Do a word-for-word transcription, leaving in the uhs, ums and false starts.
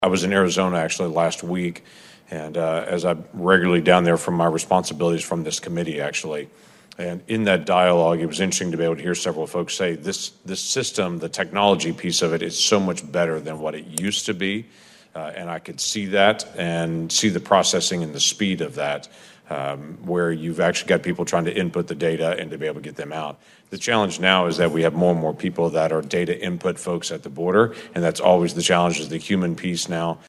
I was in Arizona actually last week, and uh, as I'm regularly down there from my responsibilities from this committee, actually, and in that dialogue, it was interesting to be able to hear several folks say this this system, the technology piece of it, is so much better than what it used to be, uh, and I could see that and see the processing and the speed of that. Um, where you've actually got people trying to input the data and to be able to get them out. The challenge now is that we have more and more people that are data input folks at the border, and that's always the challenge, is the human piece now.